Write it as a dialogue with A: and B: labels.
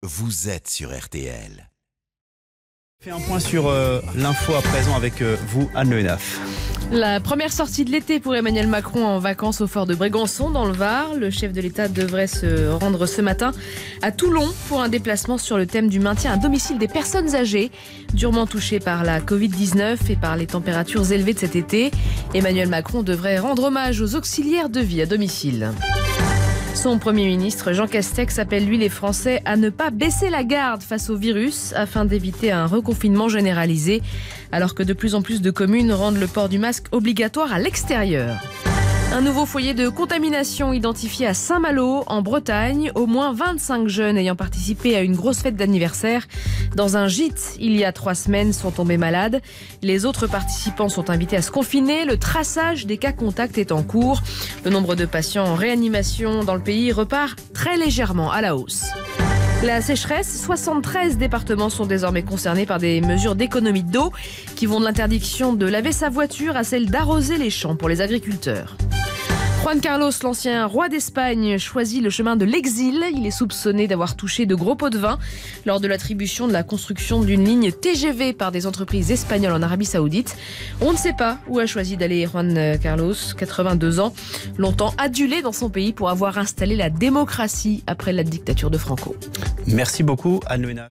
A: vous êtes sur RTL.
B: On fait un point sur l'info à présent avec vous, Anne Le Hénaff.
C: La première sortie de l'été pour Emmanuel Macron en vacances au fort de Brégançon dans le Var. Le chef de l'État devrait se rendre ce matin à Toulon pour un déplacement sur le thème du maintien à domicile des personnes âgées durement touchées par la Covid-19 et par les températures élevées de cet été. Emmanuel Macron devrait rendre hommage aux auxiliaires de vie à domicile. Son Premier ministre Jean Castex appelle lui les Français à ne pas baisser la garde face au virus afin d'éviter un reconfinement généralisé, alors que de plus en plus de communes rendent le port du masque obligatoire à l'extérieur. Un nouveau foyer de contamination identifié à Saint-Malo, en Bretagne. Au moins 25 jeunes ayant participé à une grosse fête d'anniversaire dans un gîte il y a 3 semaines sont tombés malades. Les autres participants sont invités à se confiner. Le traçage des cas contacts est en cours. Le nombre de patients en réanimation dans le pays repart très légèrement à la hausse. La sécheresse, 73 départements sont désormais concernés par des mesures d'économie d'eau qui vont de l'interdiction de laver sa voiture à celle d'arroser les champs pour les agriculteurs. Juan Carlos, l'ancien roi d'Espagne, choisit le chemin de l'exil. Il est soupçonné d'avoir touché de gros pots de vin lors de l'attribution de la construction d'une ligne TGV par des entreprises espagnoles en Arabie Saoudite. On ne sait pas où a choisi d'aller Juan Carlos, 82 ans, longtemps adulé dans son pays pour avoir installé la démocratie après la dictature de Franco.
B: Merci beaucoup, Anne Le Hénaff.